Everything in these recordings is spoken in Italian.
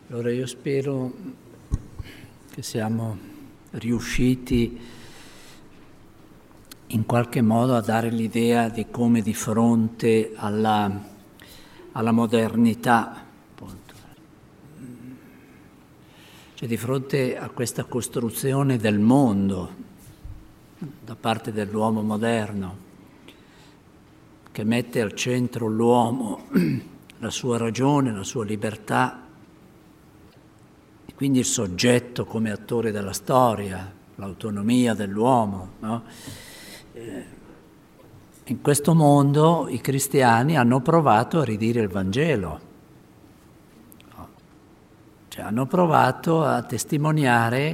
Allora io spero che siamo riusciti in qualche modo a dare l'idea di come di fronte alla modernità, appunto, cioè di fronte a questa costruzione del mondo da parte dell'uomo moderno, che mette al centro l'uomo, la sua ragione, la sua libertà, e quindi il soggetto come attore della storia, l'autonomia dell'uomo, no? In questo mondo i cristiani hanno provato a ridire il Vangelo, cioè hanno provato a testimoniare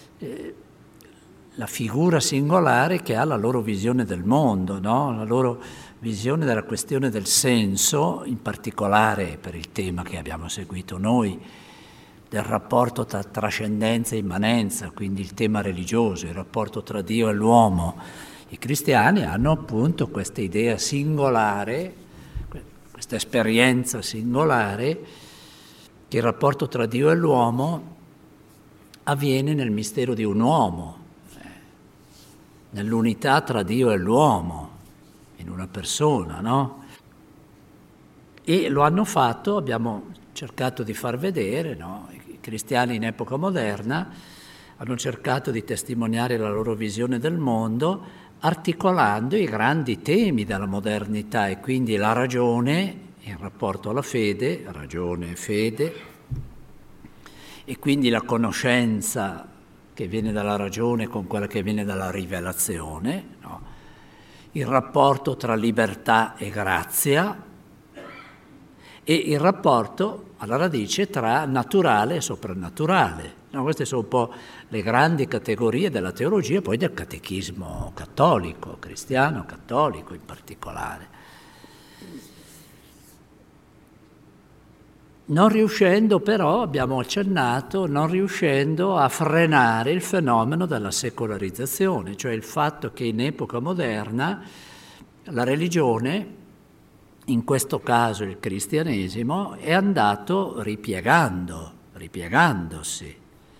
la figura singolare che ha la loro visione del mondo, no? La loro visione della questione del senso, in particolare per il tema che abbiamo seguito noi, del rapporto tra trascendenza e immanenza, quindi il tema religioso, il rapporto tra Dio e l'uomo. I cristiani hanno appunto questa idea singolare, questa esperienza singolare, che il rapporto tra Dio e l'uomo avviene nel mistero di un uomo, nell'unità tra Dio e l'uomo, in una persona, no? E lo hanno fatto, abbiamo cercato di far vedere, no? I cristiani in epoca moderna hanno cercato di testimoniare la loro visione del mondo articolando i grandi temi della modernità e quindi la ragione in rapporto alla fede, ragione e fede, e quindi la conoscenza che viene dalla ragione con quella che viene dalla rivelazione, no? Il rapporto tra libertà e grazia e il rapporto alla radice tra naturale e soprannaturale. No, queste sono un po' le grandi categorie della teologia e poi del catechismo cattolico, cristiano cattolico in particolare. Non riuscendo però, abbiamo accennato, non riuscendo a frenare il fenomeno della secolarizzazione, cioè il fatto che in epoca moderna la religione, in questo caso il cristianesimo, è andato ripiegandosi.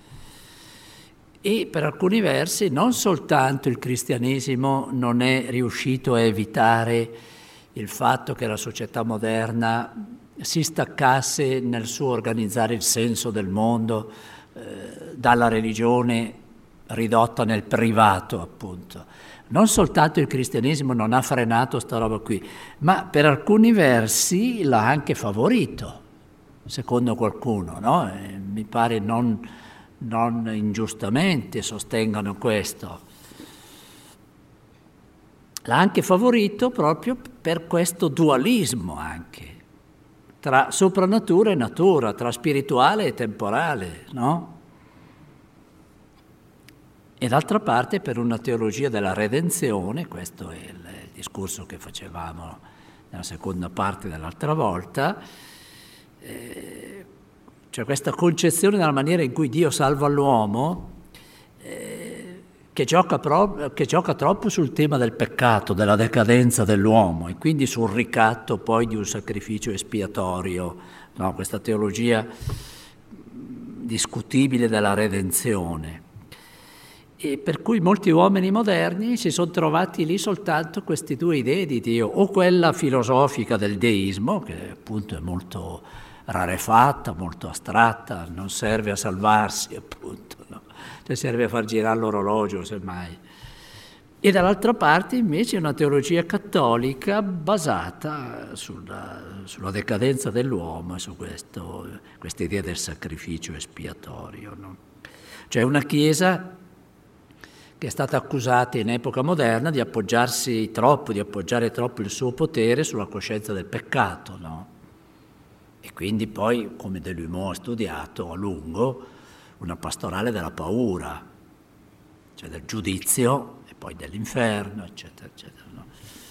E per alcuni versi non soltanto il cristianesimo non è riuscito a evitare il fatto che la società moderna si staccasse nel suo organizzare il senso del mondo dalla religione ridotta nel privato, appunto. Non soltanto il cristianesimo non ha frenato sta roba qui, ma per alcuni versi l'ha anche favorito, secondo qualcuno, no? Mi pare non ingiustamente sostengano questo. L'ha anche favorito proprio per questo dualismo anche, tra soprannatura e natura, tra spirituale e temporale, no? E d'altra parte per una teologia della redenzione, questo è il discorso che facevamo nella seconda parte dell'altra volta, cioè questa concezione della maniera in cui Dio salva l'uomo, che gioca troppo sul tema del peccato, della decadenza dell'uomo e quindi sul ricatto poi di un sacrificio espiatorio, no? Questa teologia discutibile della redenzione. E per cui molti uomini moderni si sono trovati lì soltanto queste due idee di Dio, o quella filosofica del deismo, che appunto è molto rarefatta, molto astratta, non serve a salvarsi, appunto, no? Cioè serve a far girare l'orologio, semmai. E dall'altra parte invece una teologia cattolica basata sulla decadenza dell'uomo e su questa idea del sacrificio espiatorio, no? Cioè una Chiesa che è stata accusata in epoca moderna di appoggiare troppo il suo potere sulla coscienza del peccato, no? E quindi poi, come De Lumeau ha studiato a lungo, una pastorale della paura, cioè del giudizio e poi dell'inferno, eccetera, eccetera, no?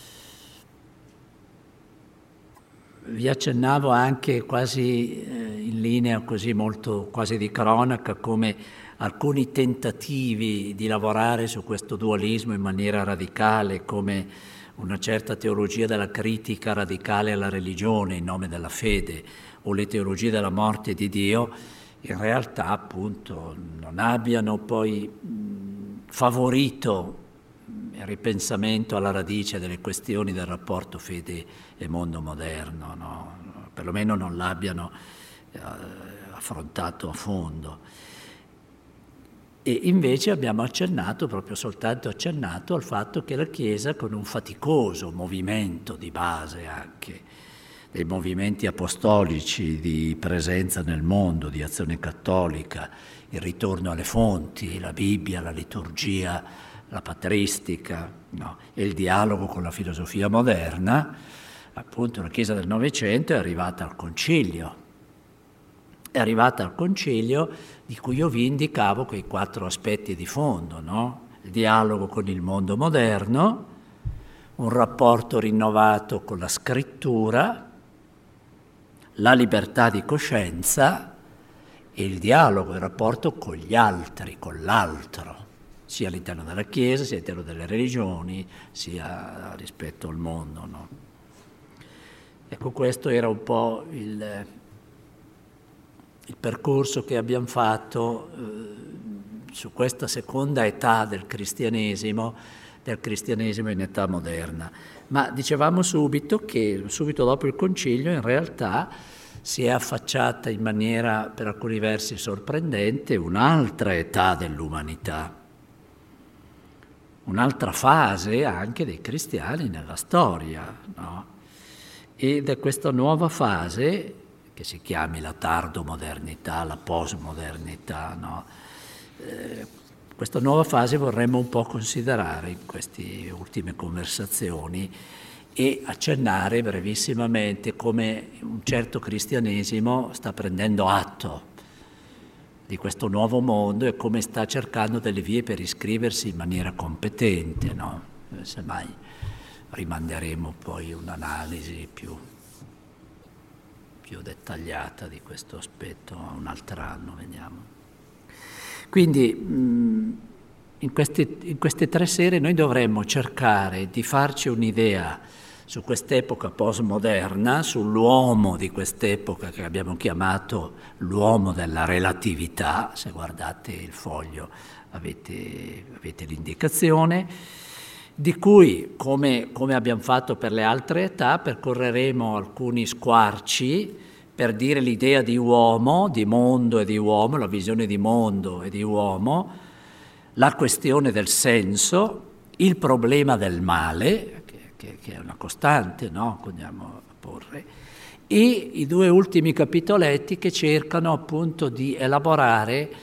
Vi accennavo anche quasi in linea così molto quasi di cronaca come alcuni tentativi di lavorare su questo dualismo in maniera radicale, come una certa teologia della critica radicale alla religione in nome della fede, o le teologie della morte di Dio, in realtà appunto non abbiano poi favorito il ripensamento alla radice delle questioni del rapporto fede e mondo moderno, no? Perlomeno non l'abbiano affrontato a fondo. E invece abbiamo accennato, proprio soltanto accennato, al fatto che la Chiesa, con un faticoso movimento di base anche, dei movimenti apostolici di presenza nel mondo, di azione cattolica, il ritorno alle fonti, la Bibbia, la liturgia, la patristica, no? E il dialogo con la filosofia moderna, appunto la Chiesa del Novecento è arrivata al Concilio. È arrivata al Concilio di cui io vi indicavo quei 4 aspetti di fondo, no? Il dialogo con il mondo moderno, un rapporto rinnovato con la scrittura, la libertà di coscienza e il dialogo, il rapporto con gli altri, con l'altro, sia all'interno della Chiesa, sia all'interno delle religioni, sia rispetto al mondo, no? Ecco, questo era un po' il percorso che abbiamo fatto su questa seconda età del cristianesimo in età moderna. Ma dicevamo subito che, subito dopo il Concilio, in realtà si è affacciata in maniera per alcuni versi sorprendente un'altra età dell'umanità, un'altra fase anche dei cristiani nella storia, no? Ed è questa nuova fase, che si chiami la tardomodernità, la postmodernità, no? Questa nuova fase vorremmo un po' considerare in queste ultime conversazioni e accennare brevissimamente come un certo cristianesimo sta prendendo atto di questo nuovo mondo e come sta cercando delle vie per iscriversi in maniera competente, no? Semmai rimanderemo poi un'analisi più dettagliata di questo aspetto a un altro anno, vediamo. Quindi in queste 3 sere noi dovremmo cercare di farci un'idea su quest'epoca postmoderna, sull'uomo di quest'epoca che abbiamo chiamato l'uomo della relatività. Se guardate il foglio avete l'indicazione, di cui, come abbiamo fatto per le altre età, percorreremo alcuni squarci per dire l'idea di uomo, di mondo e di uomo, la visione di mondo e di uomo, la questione del senso, il problema del male, che è una costante, no? Che andiamo a porre, e i 2 ultimi capitoletti che cercano appunto di elaborare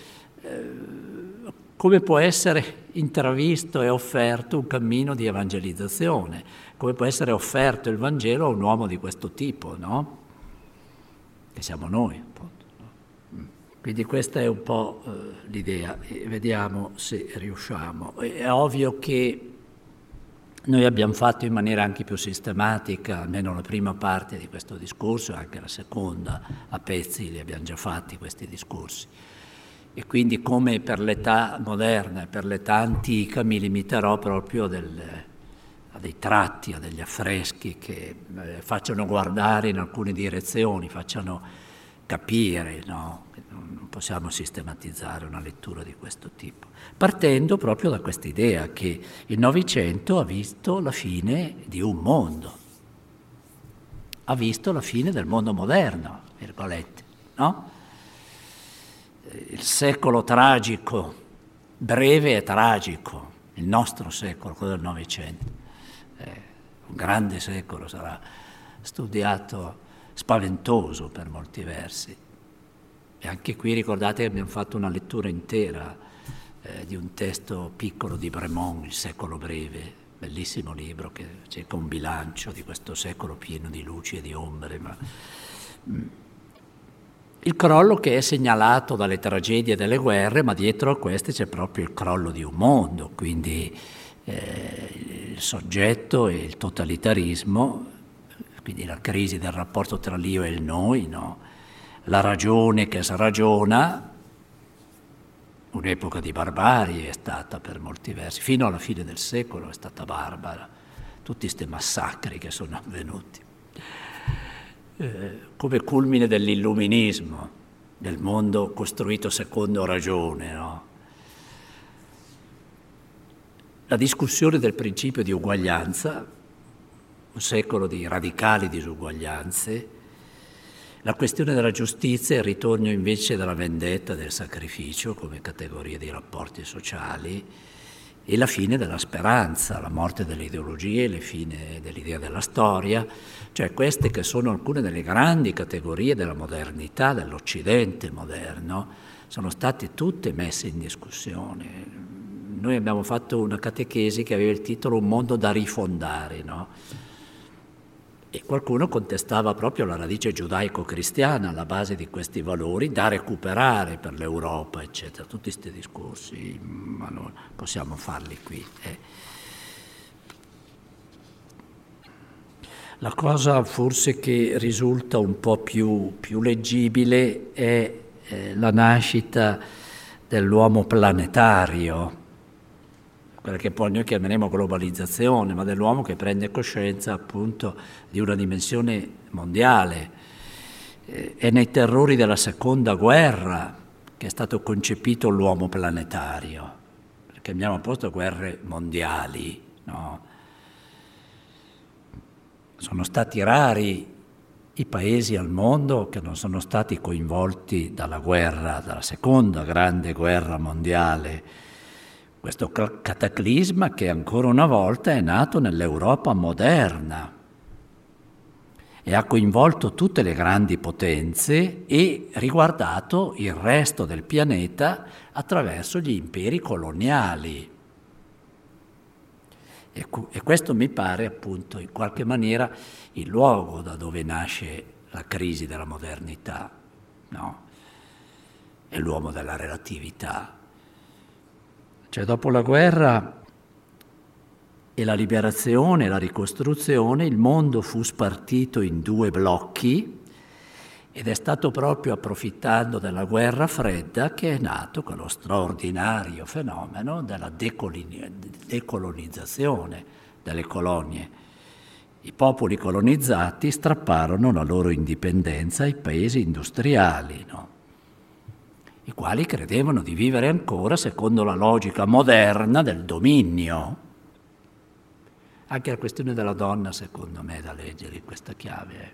come può essere intravisto e offerto un cammino di evangelizzazione, come può essere offerto il Vangelo a un uomo di questo tipo, no? Che siamo noi, appunto. No? Quindi questa è un po' l'idea, e vediamo se riusciamo. È ovvio che noi abbiamo fatto in maniera anche più sistematica, almeno la prima parte di questo discorso, e anche la seconda, a pezzi li abbiamo già fatti questi discorsi. E quindi, come per l'età moderna e per l'età antica, mi limiterò proprio a dei tratti, a degli affreschi che facciano guardare in alcune direzioni, facciano capire, no? Non possiamo sistematizzare una lettura di questo tipo, partendo proprio da questa idea che il Novecento ha visto la fine di un mondo, ha visto la fine del mondo moderno, virgolette, no? Il secolo tragico, breve e tragico, il nostro secolo, quello del Novecento, un grande secolo, sarà studiato, spaventoso per molti versi. E anche qui ricordate che abbiamo fatto una lettura intera di un testo piccolo di Bremont, Il secolo breve, bellissimo libro che cerca un bilancio di questo secolo pieno di luci e di ombre, ma il crollo che è segnalato dalle tragedie delle guerre, ma dietro a queste c'è proprio il crollo di un mondo, quindi il soggetto e il totalitarismo, quindi la crisi del rapporto tra l'io e il noi, no? La ragione che sragiona, un'epoca di barbarie è stata per molti versi, fino alla fine del secolo è stata barbara, tutti questi massacri che sono avvenuti. Come culmine dell'illuminismo, del mondo costruito secondo ragione, no? La discussione del principio di uguaglianza, un secolo di radicali disuguaglianze, la questione della giustizia, il ritorno invece della vendetta e del sacrificio come categoria di rapporti sociali e la fine della speranza, la morte delle ideologie, la fine dell'idea della storia, cioè queste che sono alcune delle grandi categorie della modernità, dell'Occidente moderno, sono state tutte messe in discussione. Noi abbiamo fatto una catechesi che aveva il titolo Un mondo da rifondare, no? E qualcuno contestava proprio la radice giudaico-cristiana alla base di questi valori da recuperare per l'Europa, eccetera. Tutti questi discorsi, ma non possiamo farli qui. La cosa forse che risulta un po' più leggibile è la nascita dell'uomo planetario, quella che poi noi chiameremo globalizzazione, ma dell'uomo che prende coscienza appunto di una dimensione mondiale. È nei terrori della seconda guerra che è stato concepito l'uomo planetario, perché abbiamo posto guerre mondiali, no? Sono stati rari i paesi al mondo che non sono stati coinvolti dalla guerra, dalla seconda grande guerra mondiale. Questo cataclisma che ancora una volta è nato nell'Europa moderna e ha coinvolto tutte le grandi potenze e riguardato il resto del pianeta attraverso gli imperi coloniali. E questo mi pare appunto in qualche maniera il luogo da dove nasce la crisi della modernità, no? È l'uomo della relatività. Cioè dopo la guerra e la liberazione, la ricostruzione, il mondo fu spartito in due blocchi ed è stato proprio approfittando della guerra fredda che è nato quello straordinario fenomeno della decolonizzazione delle colonie. I popoli colonizzati strapparono la loro indipendenza ai paesi industriali, no? I quali credevano di vivere ancora secondo la logica moderna del dominio. Anche la questione della donna, secondo me, è da leggere in questa chiave.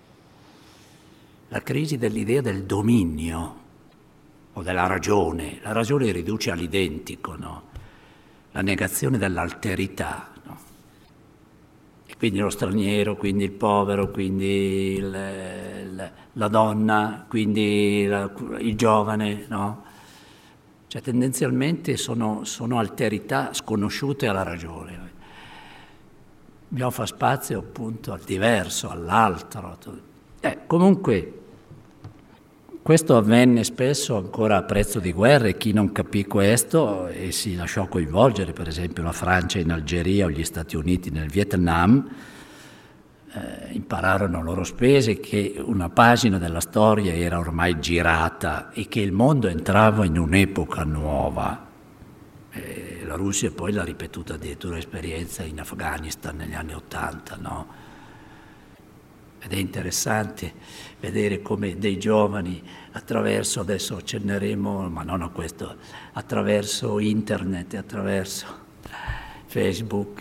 La crisi dell'idea del dominio o della ragione. La ragione riduce all'identico, no? La negazione dell'alterità, no? E quindi lo straniero, quindi il povero, quindi la donna, quindi il giovane, no? Cioè tendenzialmente sono alterità sconosciute alla ragione. Dobbiamo fare spazio appunto al diverso, all'altro. Comunque questo avvenne spesso ancora a prezzo di guerra e chi non capì questo e si lasciò coinvolgere, per esempio la Francia in Algeria o gli Stati Uniti nel Vietnam, impararono a loro spese che una pagina della storia era ormai girata e che il mondo entrava in un'epoca nuova. La Russia poi l'ha ripetuta addirittura esperienza in Afghanistan negli anni '80, no? Ed è interessante vedere come dei giovani attraverso, adesso accenneremo, ma non a questo, attraverso internet, attraverso Facebook,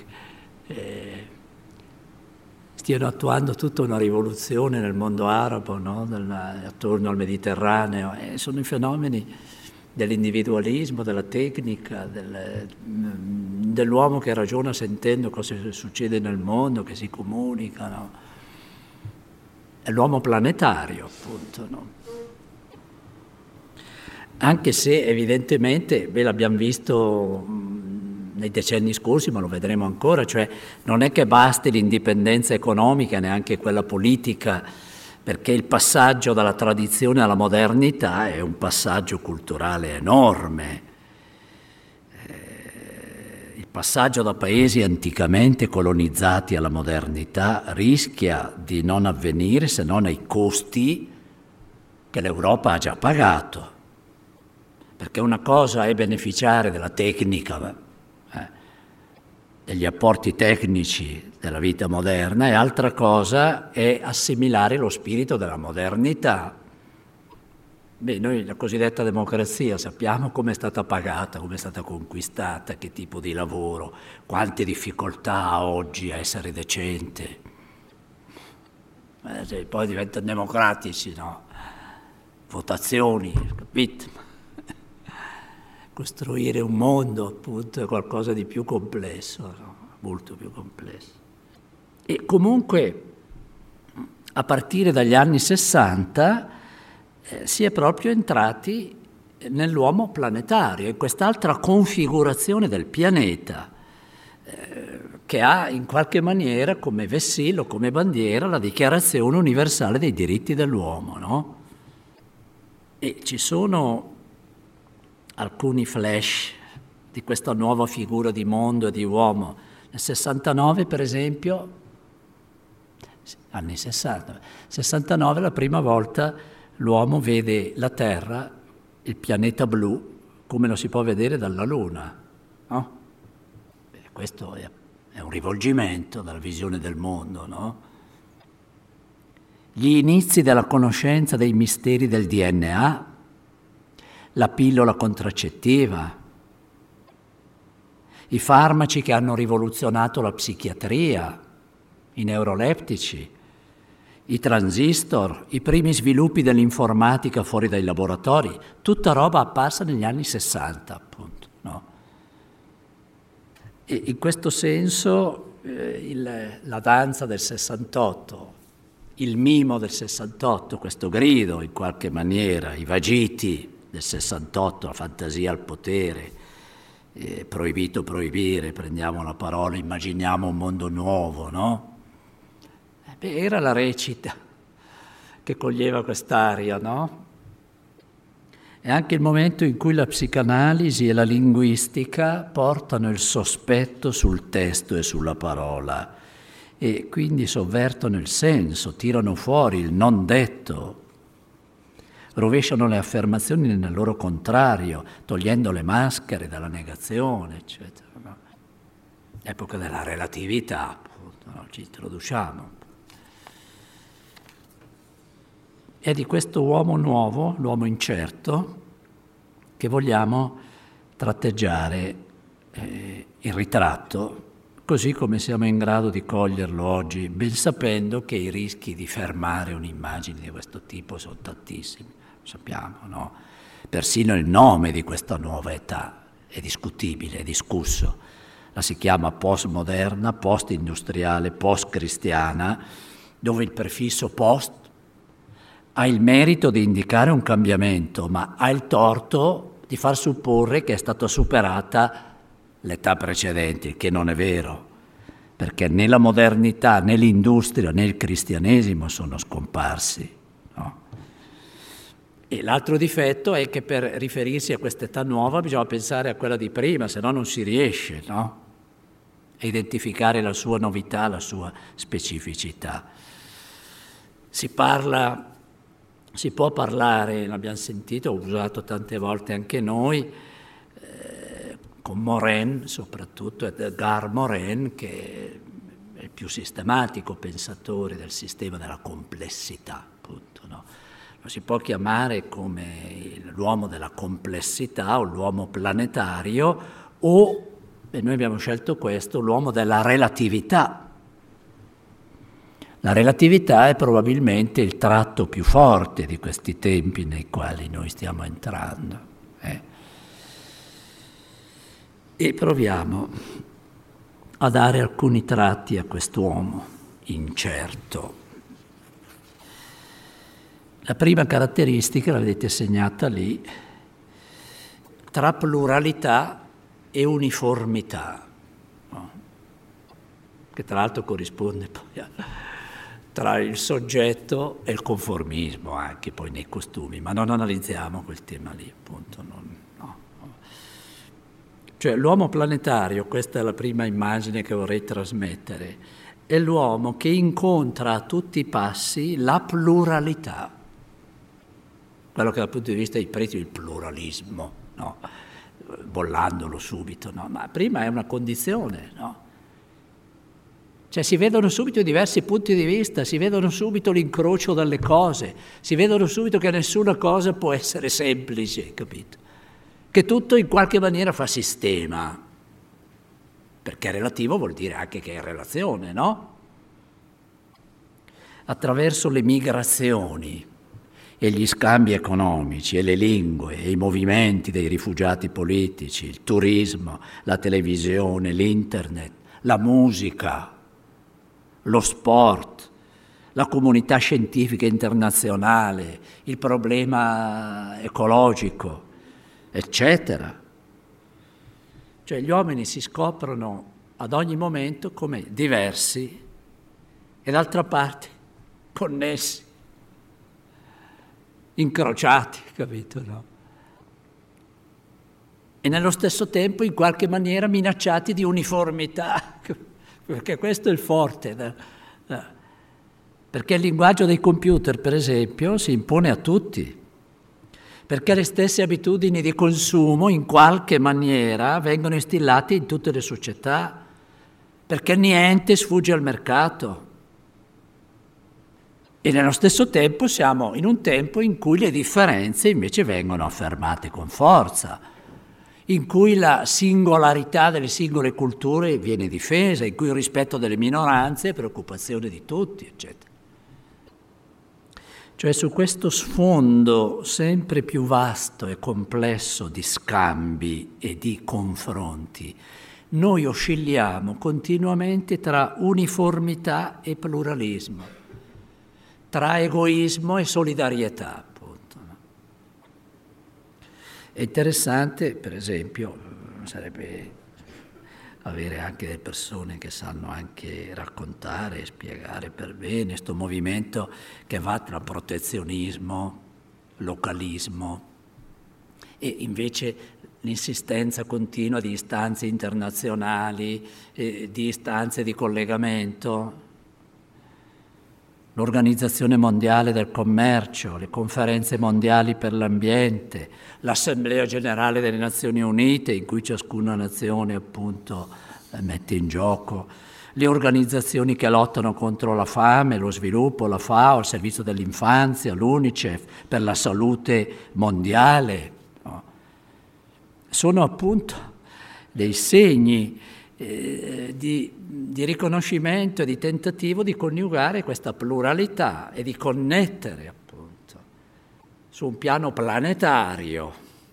stiano attuando tutta una rivoluzione nel mondo arabo, no? Attorno al Mediterraneo. Sono i fenomeni dell'individualismo, della tecnica, dell'uomo che ragiona sentendo cosa succede nel mondo, che si comunica, no? È l'uomo planetario, appunto, no? Anche se evidentemente, l'abbiamo visto nei decenni scorsi, ma lo vedremo ancora, cioè non è che basti l'indipendenza economica, neanche quella politica, perché il passaggio dalla tradizione alla modernità è un passaggio culturale enorme. Il passaggio da paesi anticamente colonizzati alla modernità rischia di non avvenire se non ai costi che l'Europa ha già pagato. Perché una cosa è beneficiare della tecnica, degli apporti tecnici della vita moderna, e altra cosa è assimilare lo spirito della modernità. Beh, noi la cosiddetta democrazia sappiamo come è stata pagata, come è stata conquistata, che tipo di lavoro, quante difficoltà ha oggi a essere decente. Poi diventano democratici, no? Votazioni, capito? Costruire un mondo, appunto, è qualcosa di più complesso, no? Molto più complesso. E comunque, a partire dagli anni 60, si è proprio entrati nell'uomo planetario, in quest'altra configurazione del pianeta, che ha in qualche maniera come vessillo, come bandiera, la Dichiarazione universale dei diritti dell'uomo, no? E ci sono alcuni flash di questa nuova figura di mondo e di uomo. Nel 69, per esempio, anni 60, 69 la prima volta l'uomo vede la Terra, il pianeta blu, come lo si può vedere dalla Luna, no? Questo è un rivolgimento dalla visione del mondo, no? Gli inizi della conoscenza dei misteri del DNA, la pillola contraccettiva, i farmaci che hanno rivoluzionato la psichiatria, i neuroleptici, i transistor, i primi sviluppi dell'informatica fuori dai laboratori, tutta roba apparsa negli anni 60, appunto, no? E in questo senso la danza del 68, il mimo del 68, questo grido in qualche maniera, i vagiti del 68, la fantasia al potere, proibito proibire, prendiamo la parola, immaginiamo un mondo nuovo, no? Era la recita che coglieva quest'aria, no? È anche il momento in cui la psicanalisi e la linguistica portano il sospetto sul testo e sulla parola e quindi sovvertono il senso, tirano fuori il non detto, rovesciano le affermazioni nel loro contrario, togliendo le maschere dalla negazione, eccetera, no? Epoca della relatività, appunto, no? Ci introduciamo. È di questo uomo nuovo, l'uomo incerto, che vogliamo tratteggiare il ritratto, così come siamo in grado di coglierlo oggi, ben sapendo che i rischi di fermare un'immagine di questo tipo sono tantissimi, lo sappiamo, no? Persino il nome di questa nuova età è discutibile, è discusso. La si chiama postmoderna, postindustriale, postcristiana, dove il prefisso post ha il merito di indicare un cambiamento, ma ha il torto di far supporre che è stata superata l'età precedente, il che non è vero, perché né la modernità, né l'industria, né il cristianesimo sono scomparsi, no? E l'altro difetto è che per riferirsi a quest'età nuova bisogna pensare a quella di prima, se no non si riesce, no? A identificare la sua novità, la sua specificità. Si può parlare, l'abbiamo sentito, ho usato tante volte anche noi, con Morin, soprattutto Edgar Morin, che è il più sistematico pensatore del sistema della complessità, appunto, no? Lo si può chiamare come l'uomo della complessità o l'uomo planetario o, e noi abbiamo scelto questo, l'uomo della relatività. La relatività è probabilmente il tratto più forte di questi tempi nei quali noi stiamo entrando. E proviamo a dare alcuni tratti a quest'uomo incerto. La prima caratteristica, la vedete segnata lì, tra pluralità e uniformità, no? Che tra l'altro corrisponde poi tra il soggetto e il conformismo anche poi nei costumi, ma non analizziamo quel tema lì, appunto. No. Cioè l'uomo planetario, questa è la prima immagine che vorrei trasmettere, è l'uomo che incontra a tutti i passi la pluralità, quello che dal punto di vista dei preti è il pluralismo, no? Bollandolo subito, no? Ma prima è una condizione, no? Cioè si vedono subito i diversi punti di vista, si vedono subito l'incrocio delle cose, si vedono subito che nessuna cosa può essere semplice, capito? Che tutto in qualche maniera fa sistema, perché relativo vuol dire anche che è in relazione, no? Attraverso le migrazioni e gli scambi economici e le lingue e i movimenti dei rifugiati politici, il turismo, la televisione, l'internet, la musica, lo sport, la comunità scientifica internazionale, il problema ecologico, eccetera. Cioè gli uomini si scoprono ad ogni momento come diversi e d'altra parte connessi, incrociati, capito, no? E nello stesso tempo in qualche maniera minacciati di uniformità, perché questo è il forte. Perché il linguaggio dei computer, per esempio, si impone a tutti, perché le stesse abitudini di consumo in qualche maniera vengono instillate in tutte le società, perché niente sfugge al mercato. E nello stesso tempo siamo in un tempo in cui le differenze invece vengono affermate con forza, in cui la singolarità delle singole culture viene difesa, in cui il rispetto delle minoranze è preoccupazione di tutti, eccetera. Cioè su questo sfondo sempre più vasto e complesso di scambi e di confronti, noi oscilliamo continuamente tra uniformità e pluralismo, tra egoismo e solidarietà, appunto. È interessante, per esempio, sarebbe avere anche delle persone che sanno anche raccontare e spiegare per bene questo movimento che va tra protezionismo, localismo e invece l'insistenza continua di istanze internazionali, di istanze di collegamento, l'Organizzazione Mondiale del Commercio, le conferenze mondiali per l'ambiente, l'Assemblea Generale delle Nazioni Unite, in cui ciascuna nazione appunto mette in gioco, le organizzazioni che lottano contro la fame, lo sviluppo, la FAO, il Servizio dell'Infanzia, l'UNICEF, per la salute mondiale, no? Sono appunto dei segni di riconoscimento e di tentativo di coniugare questa pluralità e di connettere appunto su un piano planetario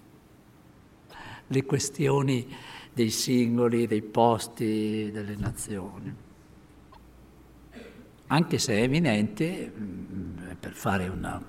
le questioni dei singoli, dei posti, delle nazioni. Anche se è evidente, per fare una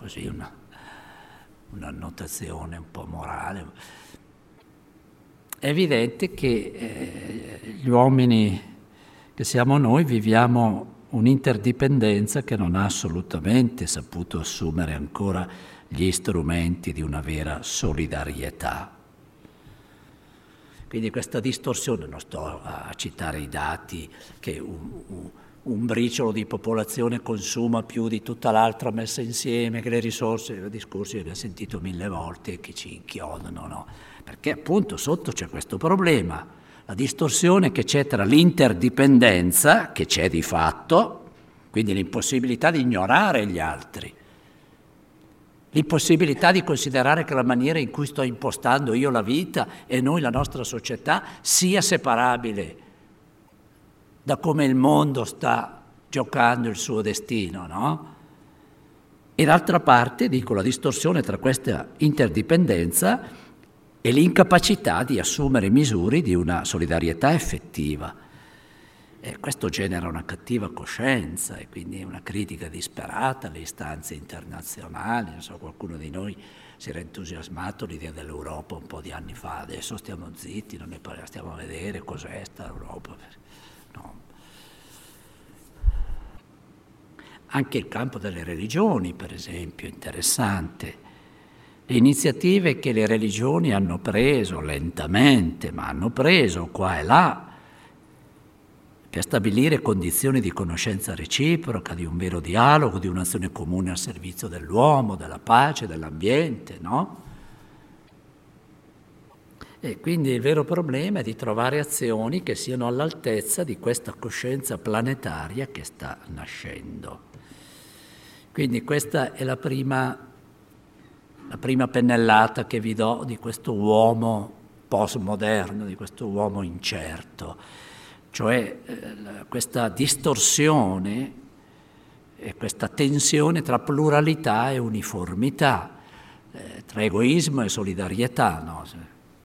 notazione un po' morale, è evidente che gli uomini che siamo noi viviamo un'interdipendenza che non ha assolutamente saputo assumere ancora gli strumenti di una vera solidarietà. Quindi questa distorsione, non sto a citare i dati che un briciolo di popolazione consuma più di tutta l'altra messa insieme, che le risorse, i discorsi li abbiamo sentito 1000 volte che ci inchiodano, no? Perché appunto sotto c'è questo problema, la distorsione che c'è tra l'interdipendenza, che c'è di fatto, quindi l'impossibilità di ignorare gli altri, l'impossibilità di considerare che la maniera in cui sto impostando io la vita e noi la nostra società sia separabile da come il mondo sta giocando il suo destino, no? E d'altra parte, dico, la distorsione tra questa interdipendenza e l'incapacità di assumere misure di una solidarietà effettiva. E questo genera una cattiva coscienza e quindi una critica disperata alle istanze internazionali. Non so, qualcuno di noi si era entusiasmato l'idea dell'Europa un po' di anni fa, adesso stiamo zitti, non ne parliamo, stiamo a vedere cos'è sta Europa. No. Anche il campo delle religioni, per esempio, è interessante. Le iniziative che le religioni hanno preso lentamente, ma hanno preso qua e là, per stabilire condizioni di conoscenza reciproca, di un vero dialogo, di un'azione comune al servizio dell'uomo, della pace, dell'ambiente, no? E quindi il vero problema è di trovare azioni che siano all'altezza di questa coscienza planetaria che sta nascendo. Quindi questa è la prima pennellata che vi do di questo uomo postmoderno, di questo uomo incerto, cioè questa distorsione e questa tensione tra pluralità e uniformità, tra egoismo e solidarietà, no?